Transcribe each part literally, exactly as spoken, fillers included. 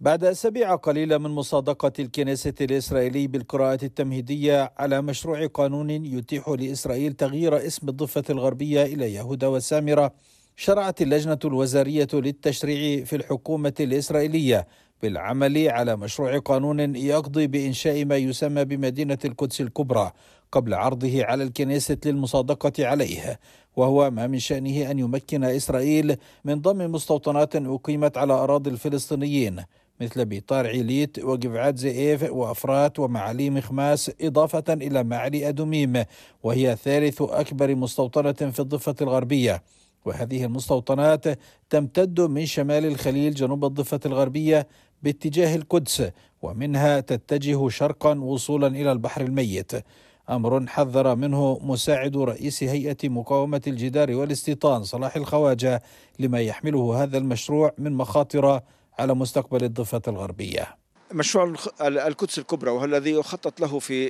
بعد أسابيع قليلة من مصادقة الكنيسة الإسرائيلي بالقراءة التمهيدية على مشروع قانون يتيح لإسرائيل تغيير اسم الضفة الغربية إلى يهودا والسامرة، شرعت اللجنة الوزارية للتشريع في الحكومة الإسرائيلية بالعمل على مشروع قانون يقضي بإنشاء ما يسمى بمدينة القدس الكبرى قبل عرضه على الكنيسة للمصادقة عليه، وهو ما من شأنه أن يمكن إسرائيل من ضم مستوطنات أقيمت على أراضي الفلسطينيين مثل بيطار عيليت وجفعات زئيف وأفرات ومعاليم خماس، إضافة إلى معالي أدوميم وهي ثالث أكبر مستوطنة في الضفة الغربية. وهذه المستوطنات تمتد من شمال الخليل جنوب الضفة الغربية باتجاه القدس، ومنها تتجه شرقا وصولا إلى البحر الميت، أمر حذر منه مساعد رئيس هيئة مقاومة الجدار والاستيطان صلاح الخواجة لما يحمله هذا المشروع من مخاطر على مستقبل الضفة الغربية. مشروع القدس الكبرى وهو الذي يخطط له في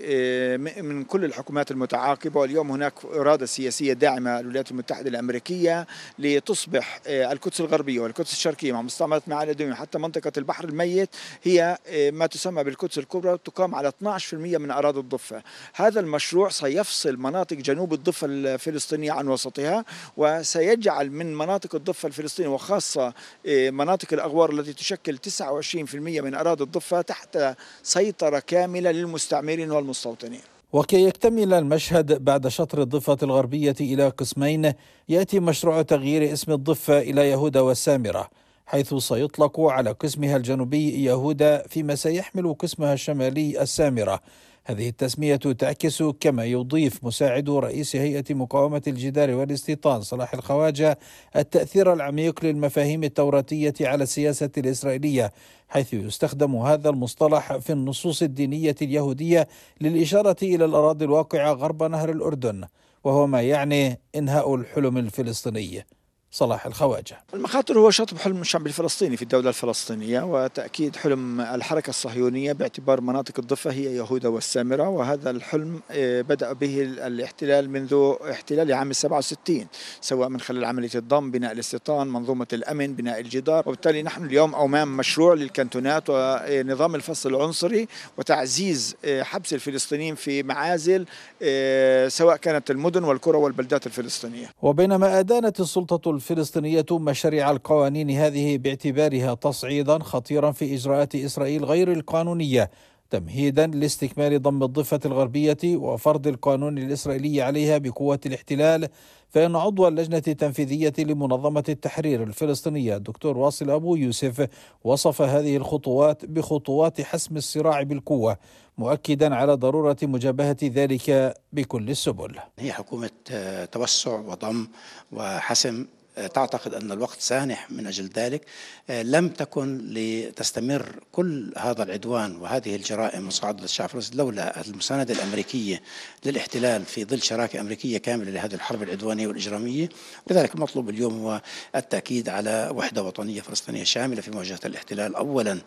من كل الحكومات المتعاقبة، واليوم هناك إرادة سياسية داعمة للولايات المتحدة الأمريكية لتصبح القدس الغربية والقدس الشرقية مع مستعمرة معالي أدوميم حتى منطقة البحر الميت هي ما تسمى بالقدس الكبرى، تقام على اثني عشر بالمئة من أراضي الضفة. هذا المشروع سيفصل مناطق جنوب الضفة الفلسطينية عن وسطها، وسيجعل من مناطق الضفة الفلسطينية وخاصة مناطق الأغوار التي تشكل تسعة وعشرين بالمئة من أراضي الضفة تحت سيطرة كاملة للمستعمرين والمستوطنين. وكي يكتمل المشهد بعد شطر الضفة الغربية إلى قسمين، يأتي مشروع تغيير اسم الضفة إلى يهودا والسامرة، حيث سيطلق على قسمها الجنوبي يهودا فيما سيحمل قسمها الشمالي السامرة. هذه التسمية تعكس، كما يضيف مساعد رئيس هيئة مقاومة الجدار والاستيطان صلاح الخواجة، التأثير العميق للمفاهيم التوراتية على السياسة الإسرائيلية، حيث يستخدم هذا المصطلح في النصوص الدينية اليهودية للإشارة إلى الأراضي الواقعة غرب نهر الأردن، وهو ما يعني إنهاء الحلم الفلسطيني. صلاح الخواجة: المخاطر هو شطب حلم الشعب الفلسطيني في الدولة الفلسطينية، وتأكيد حلم الحركة الصهيونية باعتبار مناطق الضفة هي يهودا والسامرة، وهذا الحلم بدأ به الاحتلال منذ احتلال عام سبعة وستين، سواء من خلال عملية الضم، بناء الاستيطان، منظومة الأمن، بناء الجدار. وبالتالي نحن اليوم أمام مشروع للكانتونات ونظام الفصل العنصري وتعزيز حبس الفلسطينيين في معازل سواء كانت المدن والقرى والبلدات الفلسطينية. وبينما أدانت السلطة الفلسطينية مشاريع القوانين هذه باعتبارها تصعيدا خطيرا في إجراءات إسرائيل غير القانونية تمهيدا لاستكمال ضم الضفة الغربية وفرض القانون الإسرائيلي عليها بقوة الاحتلال، فإن عضو اللجنة التنفيذية لمنظمة التحرير الفلسطينية الدكتور واصل أبو يوسف وصف هذه الخطوات بخطوات حسم الصراع بالقوة، مؤكدا على ضرورة مجابهة ذلك بكل السبل. هي حكومة توسع وضم وحسم، تعتقد أن الوقت سانح من أجل ذلك. لم تكن لتستمر كل هذا العدوان وهذه الجرائم مصاعدة الشعب الفلسطيني لولا المساندة الأمريكية للاحتلال في ظل شراكة أمريكية كاملة لهذه الحرب العدوانية والإجرامية. لذلك المطلوب اليوم هو التأكيد على وحدة وطنية فلسطينية شاملة في مواجهة الاحتلال أولا،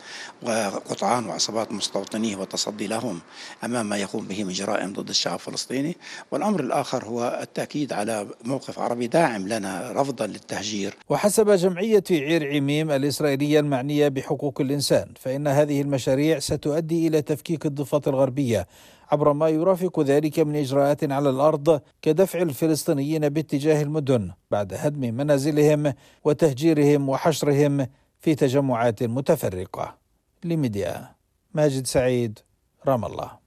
وقطعان وعصابات مستوطنيه والتصدي لهم أمام ما يقوم به من جرائم ضد الشعب الفلسطيني. والأمر الآخر هو التأكيد على موقف عربي داعم لنا رفضا للتهجير. وحسب جمعية عير عميم الإسرائيلية المعنية بحقوق الإنسان، فإن هذه المشاريع ستؤدي إلى تفكيك الضفة الغربية عبر ما يرافق ذلك من إجراءات على الأرض كدفع الفلسطينيين باتجاه المدن بعد هدم منازلهم وتهجيرهم وحشرهم في تجمعات متفرقة. لميديا، ماجد سعيد، رام الله.